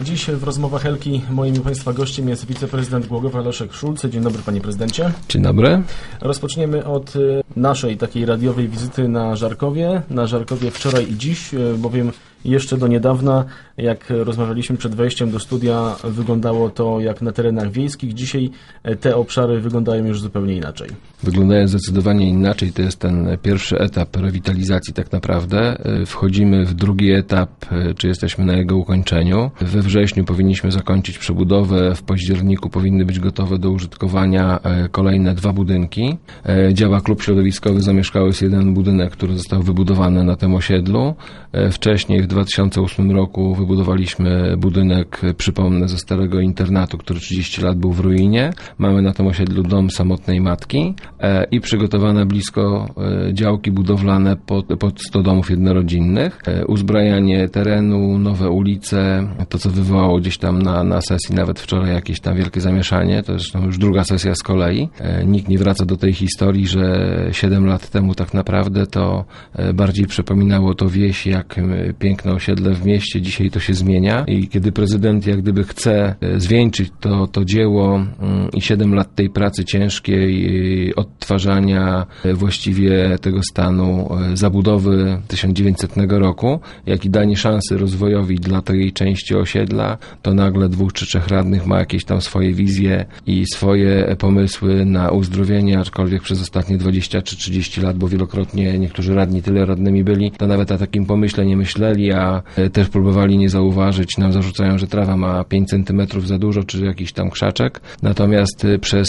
Dziś w rozmowach Helki moim i Państwa gościem jest wiceprezydent Głogowa Leszek Szulc. Dzień dobry, panie prezydencie. Dzień dobry. Rozpoczniemy od naszej takiej radiowej wizyty na Żarkowie. Na Żarkowie wczoraj i dziś, bowiem jeszcze do niedawna, jak rozmawialiśmy przed wejściem do studia, wyglądało to jak na terenach wiejskich. Dzisiaj te obszary wyglądają już zupełnie inaczej. Wyglądają zdecydowanie inaczej. To jest ten pierwszy etap rewitalizacji tak naprawdę. Wchodzimy w drugi etap, czy jesteśmy na jego ukończeniu. We wrześniu powinniśmy zakończyć przebudowę. W październiku powinny być gotowe do użytkowania kolejne 2 budynki. Działa klub środowiskowy Zamieszkały jest jeden budynek, który został wybudowany na tym osiedlu. Wcześniej w 2008 roku wybudowaliśmy budynek, przypomnę, ze starego internatu, który 30 lat był w ruinie. Mamy na tym osiedlu dom samotnej matki i przygotowane blisko działki budowlane pod 100 domów jednorodzinnych. Uzbrajanie terenu, nowe ulice, to co wywołało gdzieś tam na sesji, nawet wczoraj jakieś tam wielkie zamieszanie, to zresztą już druga sesja z kolei. Nikt nie wraca do tej historii, że 7 lat temu tak naprawdę to bardziej przypominało to wieś jak piękne osiedle w mieście. Dzisiaj to się zmienia i kiedy prezydent jak gdyby chce zwieńczyć to dzieło i 7 lat tej pracy ciężkiej, odtwarzania właściwie tego stanu, zabudowy 1900 roku, jak i danie szansy rozwojowi dla tej części osiedla, to nagle 2 czy 3 radnych ma jakieś tam swoje wizje i swoje pomysły na uzdrowienie, aczkolwiek przez ostatnie 20 czy 30 lat, bo wielokrotnie niektórzy radni tyle radnymi byli, to nawet o takim pomyśle nie myśleli, a też próbowali nie zauważyć. Nam zarzucają, że trawa ma 5 centymetrów za dużo, czy jakiś tam krzaczek. Natomiast przez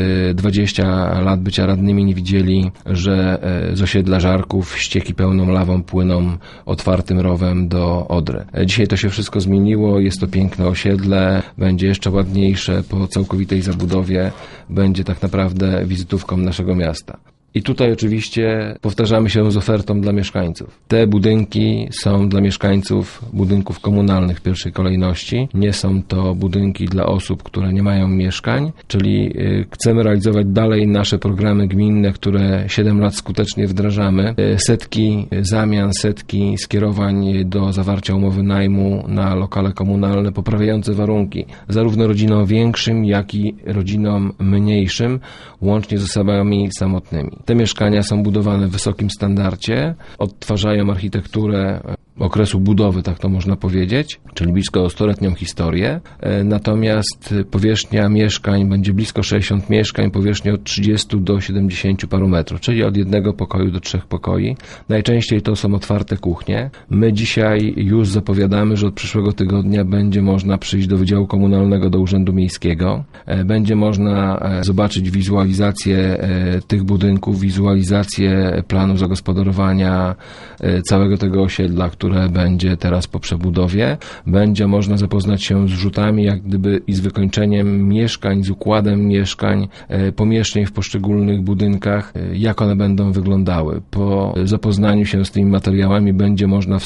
20 lat bycia radnymi nie widzieli, że z osiedla Żarków ścieki pełną lawą płyną otwartym rowem do Odry. Dzisiaj to się wszystko zmieniło, jest to piękne osiedle, będzie jeszcze ładniejsze po całkowitej zabudowie, będzie tak naprawdę wizytówką naszego miasta. I tutaj oczywiście powtarzamy się z ofertą dla mieszkańców. Te budynki są dla mieszkańców budynków komunalnych w pierwszej kolejności. Nie są to budynki dla osób, które nie mają mieszkań, czyli chcemy realizować dalej nasze programy gminne, które 7 lat skutecznie wdrażamy. Setki zamian, setki skierowań do zawarcia umowy najmu na lokale komunalne poprawiające warunki zarówno rodzinom większym, jak i rodzinom mniejszym, łącznie z osobami samotnymi. Te mieszkania są budowane w wysokim standardzie, odtwarzają architekturę okresu budowy, tak to można powiedzieć, czyli blisko 100-letnią historię. Natomiast powierzchnia mieszkań będzie blisko 60 mieszkań, powierzchnia od 30 do 70 paru metrów, czyli od 1 pokoju do 3 pokoi. Najczęściej to są otwarte kuchnie. My dzisiaj już zapowiadamy, że od przyszłego tygodnia będzie można przyjść do Wydziału Komunalnego, do Urzędu Miejskiego. Będzie można zobaczyć wizualizację tych budynków, wizualizację planu zagospodarowania całego tego osiedla, które będzie teraz po przebudowie. Będzie można zapoznać się z rzutami, jak gdyby i z wykończeniem mieszkań, z układem mieszkań, pomieszczeń w poszczególnych budynkach, jak one będą wyglądały. Po zapoznaniu się z tymi materiałami będzie można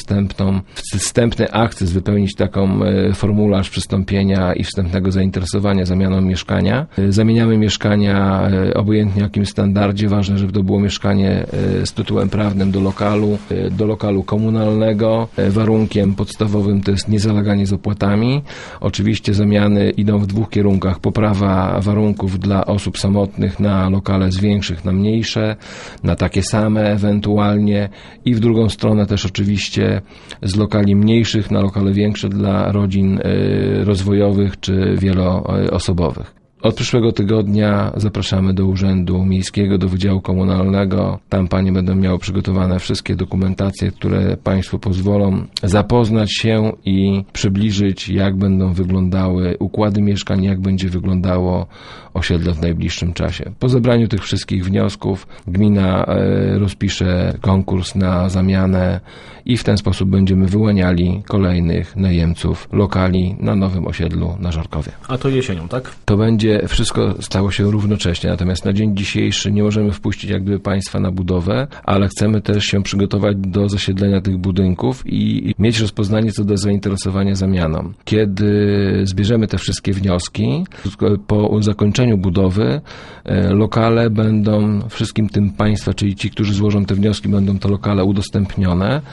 wstępny akces wypełnić taką formularz przystąpienia i wstępnego zainteresowania zamianą mieszkania. Zamieniamy mieszkania obojętnie jakim standardzie. Ważne, żeby to było mieszkanie z tytułem prawnym do lokalu komunalnego. Warunkiem podstawowym to jest niezaleganie z opłatami. Oczywiście zamiany idą w 2 kierunkach. Poprawa warunków dla osób samotnych na lokale z większych na mniejsze, na takie same ewentualnie i w drugą stronę też oczywiście z lokali mniejszych na lokale większe dla rodzin rozwojowych czy wieloosobowych. Od przyszłego tygodnia zapraszamy do Urzędu Miejskiego, do Wydziału Komunalnego. Tam panie będą miały przygotowane wszystkie dokumentacje, które państwu pozwolą zapoznać się i przybliżyć, jak będą wyglądały układy mieszkań, jak będzie wyglądało osiedle w najbliższym czasie. Po zebraniu tych wszystkich wniosków gmina rozpisze konkurs na zamianę i w ten sposób będziemy wyłaniali kolejnych najemców lokali na nowym osiedlu na Żarkowie. A to jesienią, tak? To będzie, wszystko stało się równocześnie, natomiast na dzień dzisiejszy nie możemy wpuścić jak gdyby państwa na budowę, ale chcemy też się przygotować do zasiedlenia tych budynków i mieć rozpoznanie co do zainteresowania zamianą. Kiedy zbierzemy te wszystkie wnioski, po zakończeniu budowy lokale będą wszystkim tym państwa, czyli ci, którzy złożą te wnioski, będą te lokale udostępnione w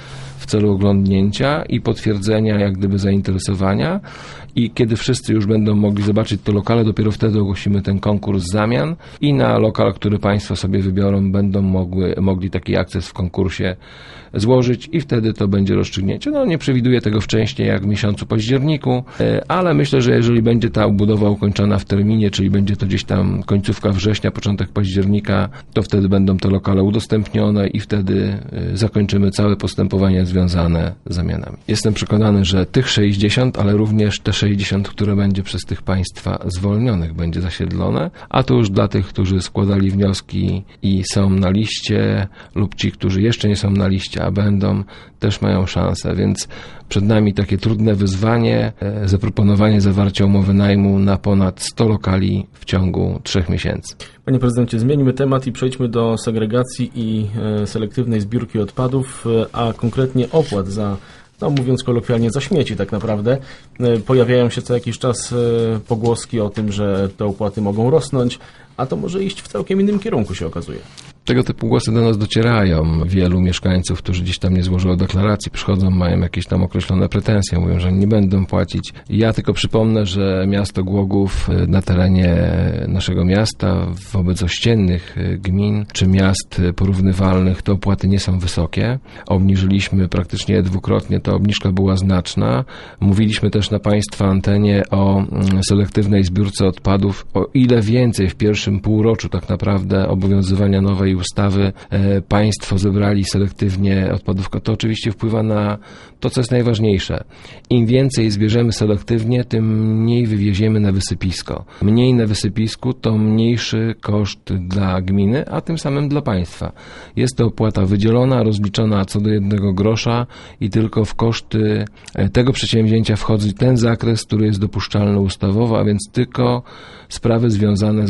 w celu oglądnięcia i potwierdzenia jak gdyby zainteresowania, i kiedy wszyscy już będą mogli zobaczyć te lokale, dopiero wtedy ogłosimy ten konkurs zamian i na lokal, który Państwo sobie wybiorą, będą mogli taki akces w konkursie złożyć i wtedy to będzie rozstrzygnięcie. No, nie przewiduję tego wcześniej jak w miesiącu październiku, ale myślę, że jeżeli będzie ta budowa ukończona w terminie, czyli będzie to gdzieś tam końcówka września, początek października, to wtedy będą te lokale udostępnione i wtedy zakończymy całe postępowania związane z zamianami. Jestem przekonany, że tych 60, ale również te 60, które będzie przez tych państwa zwolnionych, będzie zasiedlone, a to już dla tych, którzy składali wnioski i są na liście, lub ci, którzy jeszcze nie są na liście, a będą, też mają szansę, więc przed nami takie trudne wyzwanie, zaproponowanie zawarcia umowy najmu na ponad 100 lokali w ciągu 3 miesięcy. Panie prezydencie, zmieńmy temat i przejdźmy do segregacji i selektywnej zbiórki odpadów, a konkretnie opłat za, no mówiąc kolokwialnie, za śmieci tak naprawdę. Pojawiają się co jakiś czas pogłoski o tym, że te opłaty mogą rosnąć, a to może iść w całkiem innym kierunku, się okazuje. Tego typu głosy do nas docierają. Wielu mieszkańców, którzy gdzieś tam nie złożyło deklaracji, przychodzą, mają jakieś tam określone pretensje, mówią, że nie będą płacić. Ja tylko przypomnę, że miasto Głogów na terenie naszego miasta, wobec ościennych gmin czy miast porównywalnych, te opłaty nie są wysokie. Obniżyliśmy praktycznie dwukrotnie, ta obniżka była znaczna. Mówiliśmy też na Państwa antenie o selektywnej zbiórce odpadów, o ile więcej w pierwszym półroczu tak naprawdę obowiązywania nowej ustawy państwo zebrali selektywnie odpadów, to oczywiście wpływa na to, co jest najważniejsze. Im więcej zbierzemy selektywnie, tym mniej wywieziemy na wysypisko. Mniej na wysypisku to mniejszy koszt dla gminy, a tym samym dla państwa. Jest to opłata wydzielona, rozliczona co do 1 grosza i tylko w koszty tego przedsięwzięcia wchodzi ten zakres, który jest dopuszczalny ustawowo, a więc tylko sprawy związane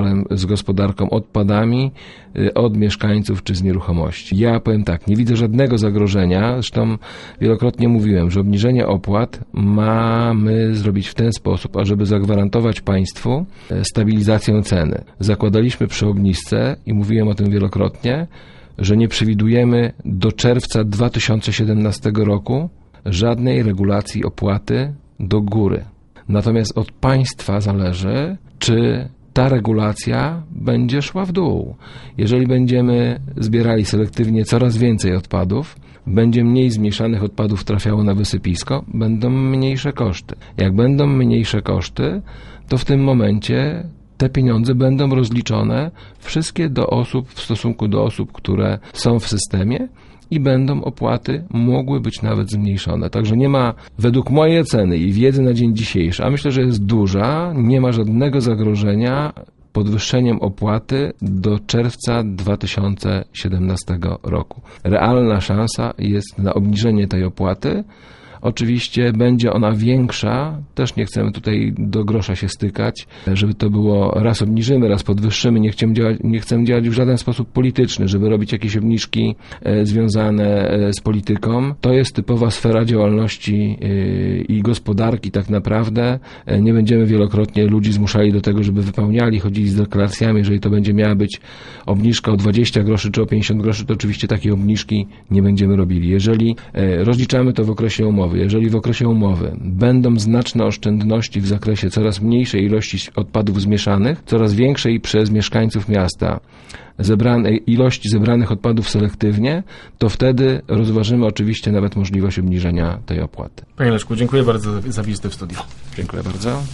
z gospodarką odpadami od mieszkańców czy z nieruchomości. Ja powiem tak, nie widzę żadnego zagrożenia, zresztą wielokrotnie mówiłem, że obniżenie opłat mamy zrobić w ten sposób, ażeby zagwarantować państwu stabilizację ceny. Zakładaliśmy przy obniżce i mówiłem o tym wielokrotnie, że nie przewidujemy do czerwca 2017 roku żadnej regulacji opłaty do góry. Natomiast od państwa zależy, czy ta regulacja będzie szła w dół. Jeżeli będziemy zbierali selektywnie coraz więcej odpadów, będzie mniej zmieszanych odpadów trafiało na wysypisko, będą mniejsze koszty. Jak będą mniejsze koszty, to w tym momencie te pieniądze będą rozliczone wszystkie w stosunku do osób, które są w systemie, i będą opłaty mogły być nawet zmniejszone. Także nie ma, według mojej oceny i wiedzy na dzień dzisiejszy, a myślę, że jest duża, nie ma żadnego zagrożenia podwyższeniem opłaty do czerwca 2017 roku. Realna szansa jest na obniżenie tej opłaty. Oczywiście będzie ona większa, też nie chcemy tutaj do grosza się stykać, żeby to było raz obniżymy, raz podwyższymy, nie chcemy działać w żaden sposób polityczny, żeby robić jakieś obniżki związane z polityką. To jest typowa sfera działalności i gospodarki tak naprawdę. Nie będziemy wielokrotnie ludzi zmuszali do tego, żeby wypełniali, chodzili z deklaracjami. Jeżeli to będzie miała być obniżka o 20 groszy czy o 50 groszy, to oczywiście takiej obniżki nie będziemy robili. Jeżeli rozliczamy to w okresie umowy, jeżeli w okresie umowy będą znaczne oszczędności w zakresie coraz mniejszej ilości odpadów zmieszanych, coraz większej przez mieszkańców miasta ilości zebranych odpadów selektywnie, to wtedy rozważymy oczywiście nawet możliwość obniżenia tej opłaty. Panie Leszku, dziękuję bardzo za wizytę w studiu. Dziękuję bardzo.